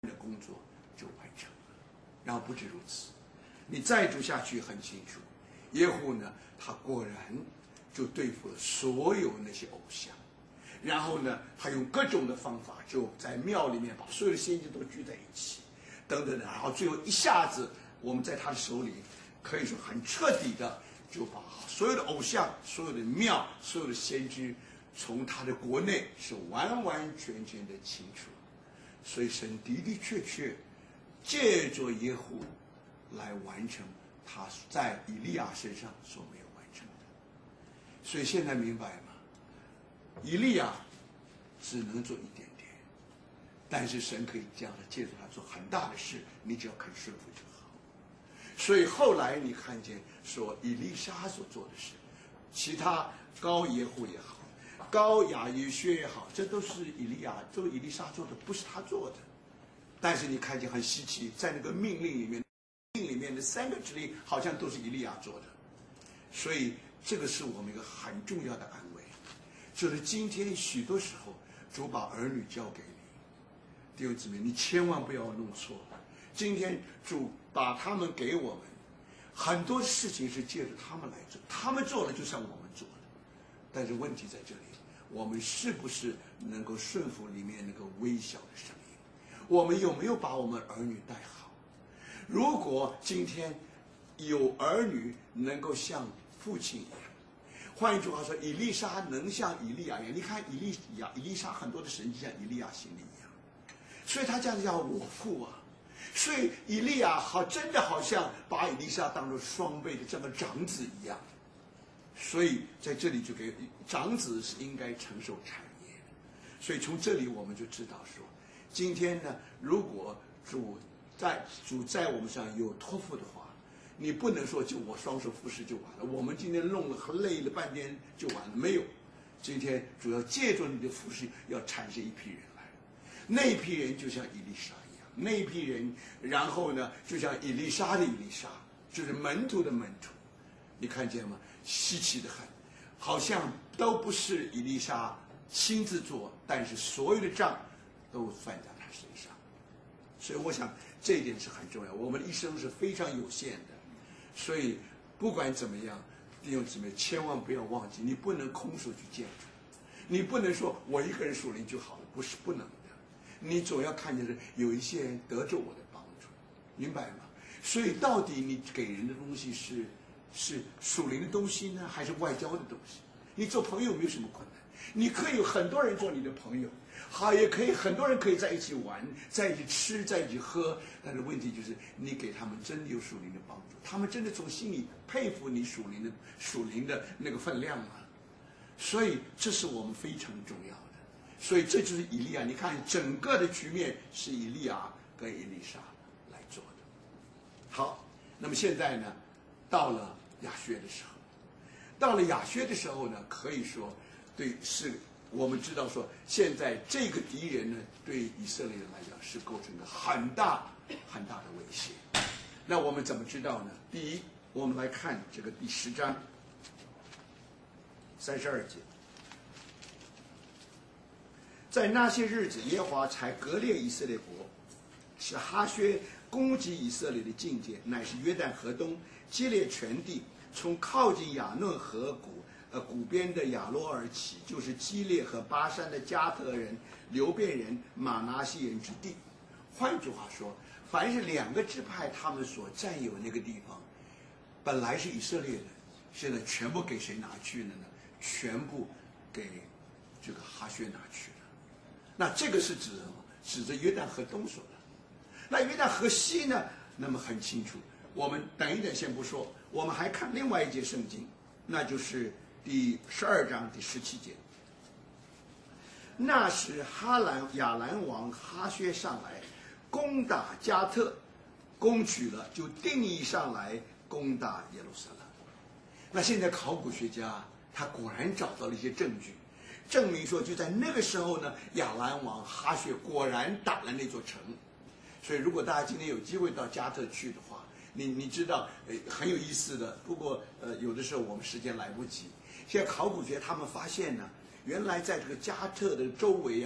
的工作就完成了。然后不止如此，你再读下去很清楚，耶户呢，他果然就对付了所有那些偶像，然后呢，他用各种的方法，就在庙里面把所有的先知都聚在一起，等等的，然后最后一下子，我们在他的手里可以说很彻底的就把所有的偶像、所有的庙、所有的先知，从他的国内是完完全全的清除。所以神的的确确借着耶户来完成他在以利亚身上所没有完成的。所以现在明白吗？以利亚只能做一点点，但是神可以这样的借着他做很大的事，你只要肯顺服就好。所以后来你看见说以利沙所做的事，其他高耶户也好，高亚耶薛也好，这都是以利亚、都以利沙做的，不是他做的。但是你看见很稀奇，在那个命令里面的3个指令好像都是以利亚做的。所以这个是我们一个很重要的安慰，就是今天许多时候主把儿女交给你，弟兄姊妹，你千万不要弄错了。今天主把他们给我们，很多事情是借着他们来做，他们做了就像我们做的。但是问题在这里，我们是不是能够顺服里面那个微小的声音？我们有没有把我们儿女带好？如果今天有儿女能够像父亲一样，换一句话说，以利沙能像以利亚一样，你看以利沙很多的神迹像以利亚心里一样，所以他这样叫我父啊。所以以利亚真的好像把以利沙当作双倍的这个长子一样。所以在这里就给长子是应该承受产业的。所以从这里我们就知道说，今天呢，如果主在我们上有托付的话，你不能说就我双手服侍就完了，我们今天弄了累了半天就完了，没有。今天主要借助你的服侍，要产生一批人来，那一批人就像以利沙一样，那一批人，然后呢，就像以利沙的以利沙，就是门徒的门徒，你看见吗？稀奇的很，好像都不是以利沙亲自做，但是所有的账都算在他身上。所以我想这一点是很重要，我们的一生是非常有限的。所以不管怎么样，弟兄姊妹千万不要忘记，你不能空手去见主，你不能说我一个人属灵就好了，不能的。你总要看见是有一些人得着我的帮助，明白吗？所以到底你给人的东西是属灵的东西呢，还是外交的东西？你做朋友没有什么困难，你可以有很多人做你的朋友，好，也可以很多人可以在一起玩，在一起吃，在一起喝。但是问题就是，你给他们真的有属灵的帮助，他们真的从心里佩服你属灵的那个分量吗？所以这是我们非常重要的。所以这就是以利亚，你看整个的局面是以利亚跟以利沙来做的。好，那么现在呢，到了亚薛的时候，可以说是我们知道说，现在这个敌人呢，对以色列人来讲是构成了很大很大的威胁。那我们怎么知道呢？第一，我们来看这个第10章32节，在那些日子，耶和华才割裂以色列国，使哈薛攻击以色列的境界，乃是约旦河东基列全地，从靠近亚嫩河谷边的亚罗尔起，就是基列和巴山的加特人、流便人、马拿西人之地。换句话说，凡是2个支派他们所占有那个地方，本来是以色列的，现在全部给谁拿去了呢？全部给这个哈薛拿去了。那这个是指什么？指着约旦河东说的。那约旦河西呢？那么很清楚，我们等一等先不说，我们还看另外一节圣经，那就是第12章第17节。那时亚兰王哈薛上来攻打加特，攻取了，就定义上来攻打耶路撒冷。那现在考古学家他果然找到了一些证据，证明说就在那个时候呢，亚兰王哈薛果然打了那座城。所以如果大家今天有机会到加特去的话，你知道很有意思的。不过有的时候我们时间来不及。现在考古学他们发现呢，原来在这个加特的周围啊，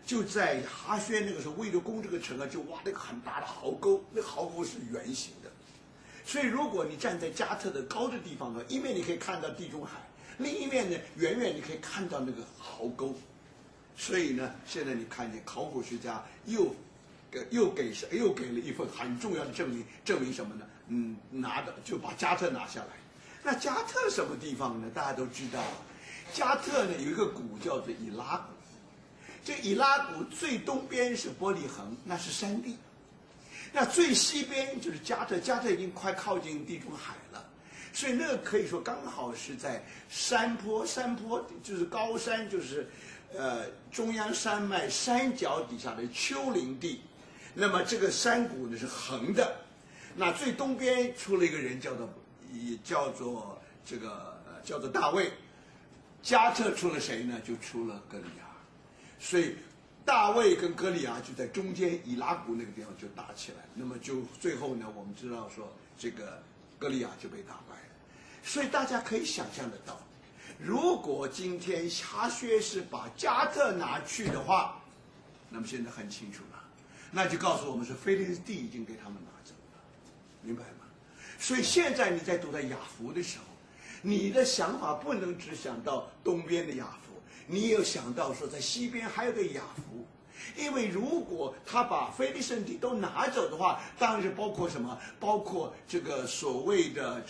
就在哈薛那个时候，为了攻这个城啊，就挖了一个很大的壕沟，那壕沟是圆形的。所以如果你站在加特的高的地方呢，一面你可以看到地中海，另一面呢，远远你可以看到那个壕沟。所以呢，现在你看见考古学家又给了一份很重要的证明什么呢？就把加特拿下来。那加特什么地方呢？大家都知道，加特呢有一个谷叫做以拉谷，这以拉谷最东边是伯利恒，那是山地。那最西边就是加特，加特已经快靠近地中海了，所以那个可以说刚好是在山坡就是高山，就是中央山脉山脚底下的丘陵地。那么这个山谷呢是横的，那最东边出了一个人叫做大卫，加特出了谁呢？就出了歌利亚，所以大卫跟歌利亚就在中间以拉谷那个地方就打起来，那么就最后呢，我们知道说这个歌利亚就被打败了。所以大家可以想象得到，如果今天哈薛是把加特拿去的话，那么现在很清楚了，那就告诉我们是非利士地已经给他们拿走了，明白吗？所以现在你在读在雅弗的时候，你的想法不能只想到东边的雅弗，你也有想到说在西边还有个雅弗。因为如果他把非利士地都拿走的话，当然是包括什么？包括这个所谓的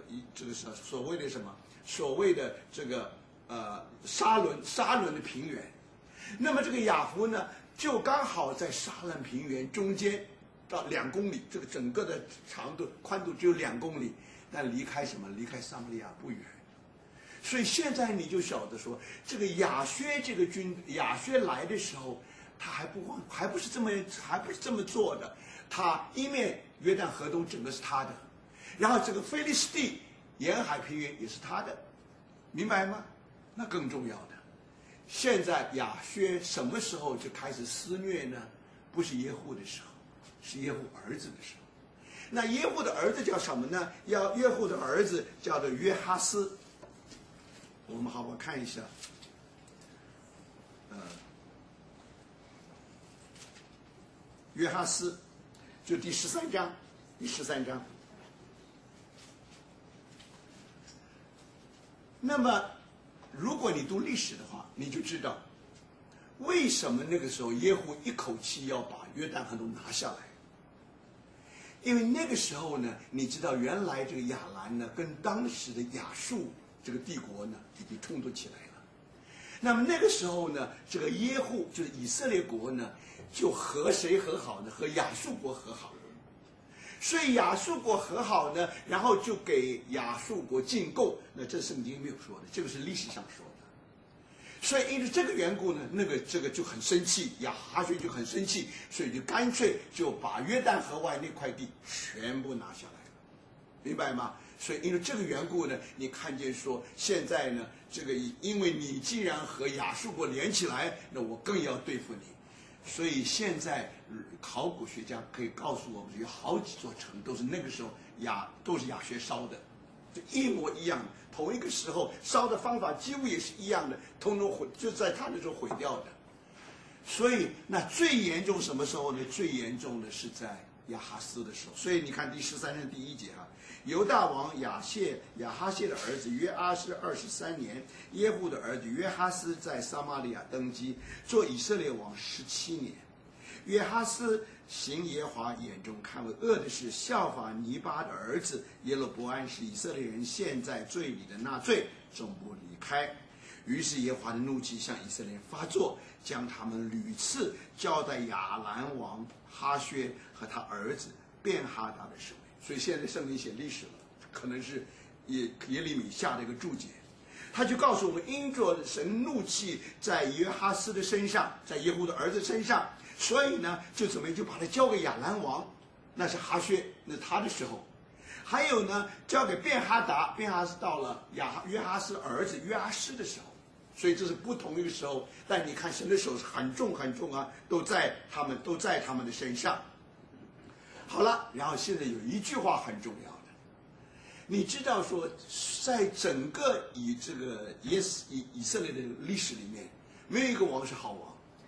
沙伦的平原。那么这个雅弗呢，就刚好在沙伦平原中间到2公里，这个整个的宽度只有2公里，但离开什么？离开撒玛利亚不远。所以现在你就晓得说，这个亚薛来的时候，他还不是这么做的。他一面约旦河东整个是他的，然后这个非利士地沿海平原也是他的，明白吗？那更重要的，现在亚薛什么时候就开始肆虐呢？不是耶户的时候，是耶户儿子的时候。那耶户的儿子叫什么呢？耶户的儿子叫做约哈斯。我们好好看一下，约哈斯，就第13章。那么，如果你读历史的话，你就知道为什么那个时候耶户一口气要把约旦河都拿下来。因为那个时候呢，你知道原来这个亚兰呢，跟当时的亚述这个帝国呢，已经冲突起来了。那么那个时候呢，这个耶户就是以色列国呢，就和谁和好呢？和亚述国和好。所以亚述国和好呢，然后就给亚述国进贡。那这圣经没有说的，这个是历史上说的。所以因为这个缘故呢，这个就很生气，哈薛就很生气，所以就干脆就把约旦河外那块地全部拿下来了，明白吗？所以因为这个缘故呢，你看见说现在呢，这个因为你既然和亚述国连起来，那我更要对付你。所以现在考古学家可以告诉我们，有好几座城都是那个时候都是亚薛烧的，就一模一样的，同一个时候烧的方法几乎也是一样的，通通就在他那时候毁掉的。所以那最严重什么时候呢？最严重的是在亚哈斯的时候。所以你看第13章第1节啊，犹大王亚哈谢的儿子约阿施23年，耶户的儿子约哈斯在撒玛利亚登基，做以色列王17年。约哈斯行耶和华眼中看为恶的事，效法尼巴的儿子耶罗伯安，使以色列人陷在罪里的那罪，总不离开。于是耶和华的怒气向以色列人发作，将他们屡次交在亚兰王哈薛和他儿子便哈达的手里。所以现在圣经写历史了，可能是耶利米下的一个注解，他就告诉我们，因着神怒气在约哈斯的身上，在耶户的儿子身上，所以呢，就怎么样，就把他交给亚兰王，那是哈薛，那是他的时候。还有呢，交给便哈达，便哈斯到了约哈斯儿子约阿施的时候。所以这是不同一个时候，但你看神的手是很重很重啊，都在他们的身上。好了，然后现在有一句话很重要的，你知道说，在整个以色列的历史里面，没有一个王是好王，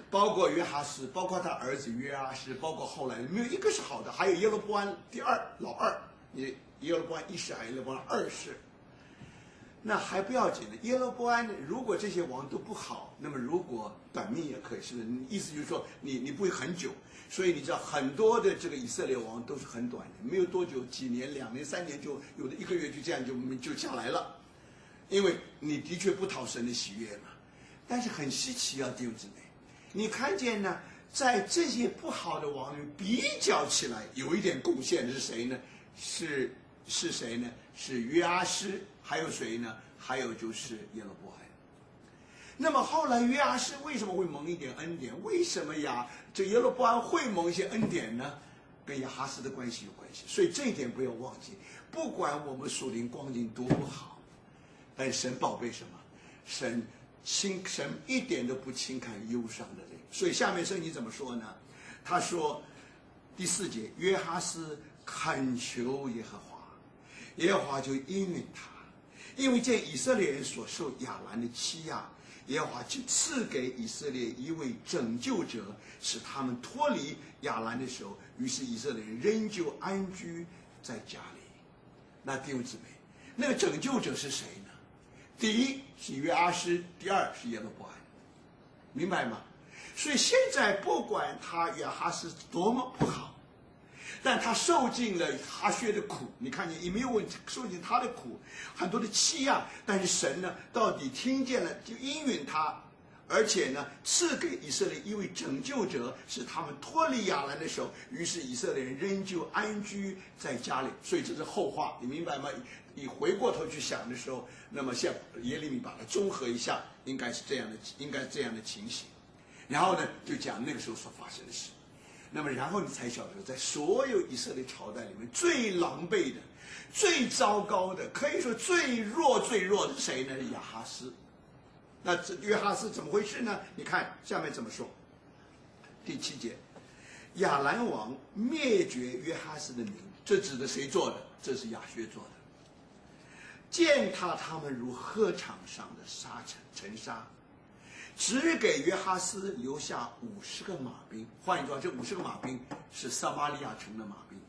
包括约哈斯，包括他儿子约阿施，包括后来没有一个是好的，还有耶罗波安老二，耶罗波安一世还有耶罗波安二世。那还不要紧的，耶罗波安如果这些王都不好，那么如果短命也可以，是不是？意思就是说你不会很久，所以你知道很多的这个以色列王都是很短的，没有多久，几年、2年、3年就有的1个月就这样就下来了，因为你的确不讨神的喜悦嘛。但是很稀奇啊，弟兄姊妹，你看见呢，在这些不好的王里比较起来，有一点贡献的是谁呢？是谁呢？是约阿施。还有谁呢？还有就是耶罗波安。那么后来约阿施为什么会蒙一点恩典？为什么这耶罗波安会蒙一些恩典呢？跟亚哈斯的关系有关系。所以这一点不要忘记。不管我们属灵光景多不好，但神宝贝什么？神一点都不轻看忧伤的人。所以下面圣经怎么说呢？他说第4节，约哈斯恳求耶和华，耶和华就应允他。因为见以色列人所受亚兰的欺压，耶和华就赐给以色列一位拯救者，使他们脱离亚兰的手。于是以色列人仍旧安居在家里。那弟兄姊妹，那个拯救者是谁呢？第一是约阿施，第二是耶罗波安，明白吗？所以现在不管他亚哈斯多么不好，但他受尽了哈薛的苦，你看见也没有问题，受尽他的苦，很多的欺压，但是神呢，到底听见了就应允他，而且呢，赐给以色列一位拯救者，使他们脱离亚兰的手。于是以色列人仍旧安居在家里。所以这是后话，你明白吗？你回过头去想的时候，那么像耶利米把它综合一下，应该是这样的情形。然后呢，就讲那个时候所发生的事。那么然后你才晓得，在所有以色列朝代里面最狼狈的、最糟糕的，可以说最弱的是谁呢？亚哈斯。那这约哈斯怎么回事呢？你看下面怎么说。第7节，亚兰王灭绝约哈斯的民，这指的谁做的？这是亚薛做的。践踏他们如禾场上的尘沙，只给约哈斯留下50个马兵。换一句话，这50个马兵是撒玛利亚城的马兵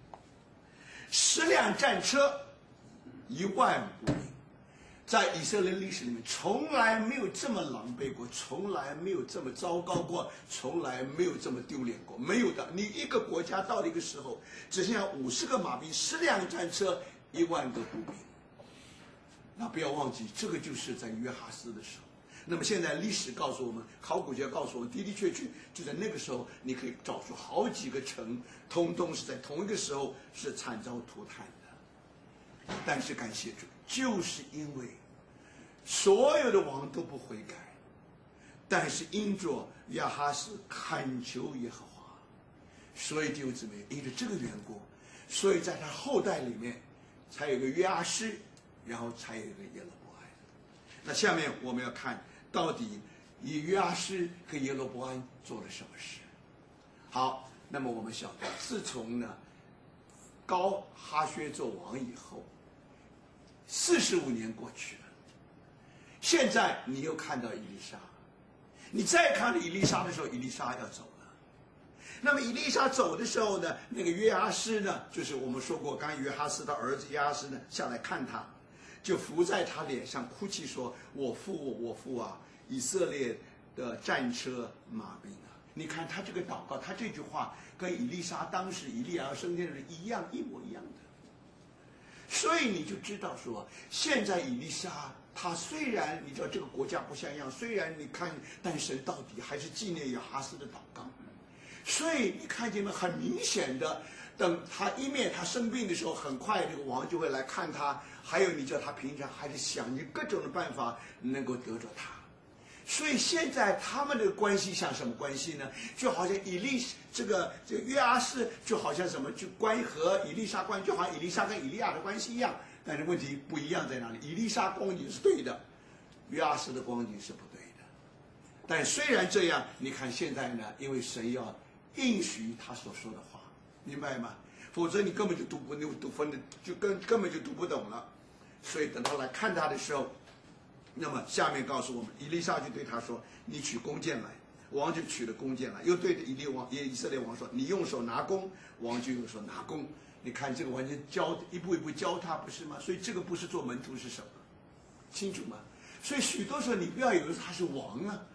，10辆战车，1万步兵。在以色列历史里面，从来没有这么狼狈过，从来没有这么糟糕过，从来没有这么丢脸过，没有的。你一个国家到了一个时候，只剩下50个马兵，10辆战车，1万个步兵。那不要忘记，这个就是在约哈斯的时候。那么现在历史告诉我们，考古学告诉我们，的确就在那个时候，你可以找出好几个城，通通是在同一个时候是惨遭涂炭的。但是感谢主，就是因为所有的王都不悔改，但是因着亚哈斯恳求耶和华，所以弟兄姊妹，因着这个缘故，所以在他后代里面才有个约阿施，然后才有一个耶罗波安。那下面我们要看到底以约阿施和耶罗波安做了什么事。好，那么我们晓得，自从呢高哈薛做王以后，45年过去了，现在你又看到以利沙，你再看以利沙的时候，以利沙要走了。那么以利沙走的时候呢，那个约阿施呢，就是我们说过，刚刚约哈斯的儿子约阿施呢下来看他，就伏在他脸上哭泣说：“我父啊，以色列的战车马兵啊！”你看他这个祷告，他这句话跟以利沙当时以利亚要升天的一模一样的。所以你就知道说，现在以利沙他虽然你知道这个国家不像样，虽然你看，但神到底还是纪念亚哈斯的祷告。所以你看见没？很明显的，等他一面他生病的时候，很快这个王就会来看他。还有你知道他平常还是想尽各种的办法能够得着他。所以现在他们的关系像什么关系呢？就好像这个约阿施就好像什么，就和以利沙关系，就好像以利沙跟以利亚的关系一样。但是问题不一样在哪里？以利沙光景是对的，约阿施的光景是不对的。但虽然这样，你看现在呢，因为神要应许他所说的话，明白吗？否则你根本就读分的，就根本就读不懂了。所以等他来看他的时候，那么下面告诉我们，以利沙就对他说：“你取弓箭来， 王就取了弓箭来，又对着以色列王说：“你用手拿弓。”王就用手拿弓。你看这个完全一步一步教他，不是吗？所以这个不是做门徒是什么？清楚吗？所以许多时候你不要以为他是王啊，